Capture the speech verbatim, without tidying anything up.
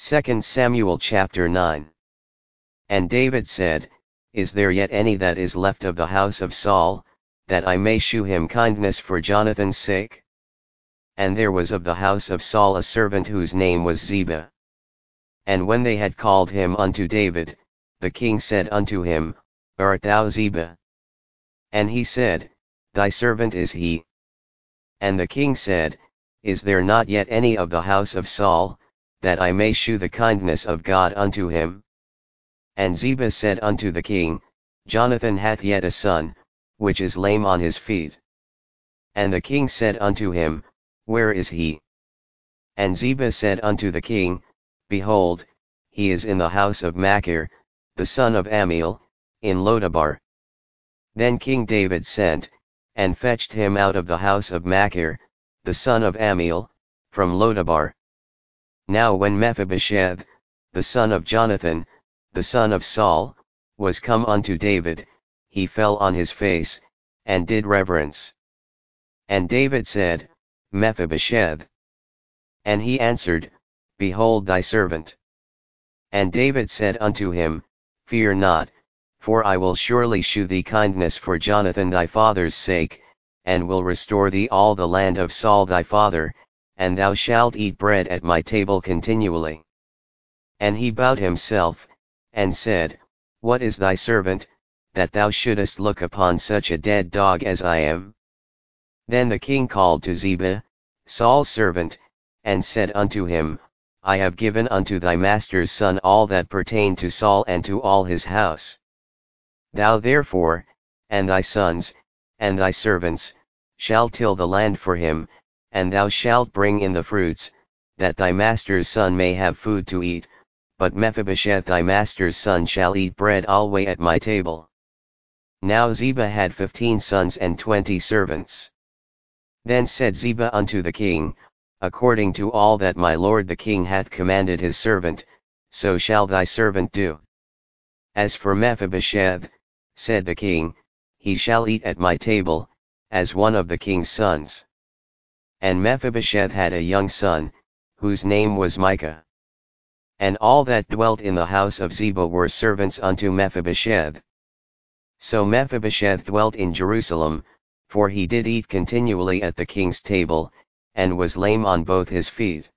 Second Samuel chapter nine. And David said, Is there yet any that is left of the house of Saul, that I may shew him kindness for Jonathan's sake? And there was of the house of Saul a servant whose name was Ziba. And when they had called him unto David, the king said unto him, Art thou Ziba? And he said, Thy servant is he. And the king said, Is there not yet any of the house of Saul, that I may shew the kindness of God unto him? And Ziba said unto the king, Jonathan hath yet a son, which is lame on his feet. And the king said unto him, Where is he? And Ziba said unto the king, Behold, he is in the house of Machir, the son of Ammiel, in Lodabar. Then King David sent, and fetched him out of the house of Machir, the son of Ammiel, from Lodabar. Now when Mephibosheth, the son of Jonathan, the son of Saul, was come unto David, he fell on his face, and did reverence. And David said, Mephibosheth. And he answered, Behold thy servant. And David said unto him, Fear not, for I will surely shew thee kindness for Jonathan thy father's sake, and will restore thee all the land of Saul thy father, and thou shalt eat bread at my table continually. And he bowed himself, and said, What is thy servant, that thou shouldest look upon such a dead dog as I am? Then the king called to Ziba, Saul's servant, and said unto him, I have given unto thy master's son all that pertained to Saul and to all his house. Thou therefore, and thy sons, and thy servants, shall till the land for him, and thou shalt bring in the fruits, that thy master's son may have food to eat, but Mephibosheth thy master's son shall eat bread alway at my table. Now Ziba had fifteen sons and twenty servants. Then said Ziba unto the king, According to all that my lord the king hath commanded his servant, so shall thy servant do. As for Mephibosheth, said the king, he shall eat at my table, as one of the king's sons. And Mephibosheth had a young son, whose name was Micah. And all that dwelt in the house of Ziba were servants unto Mephibosheth. So Mephibosheth dwelt in Jerusalem, for he did eat continually at the king's table, and was lame on both his feet.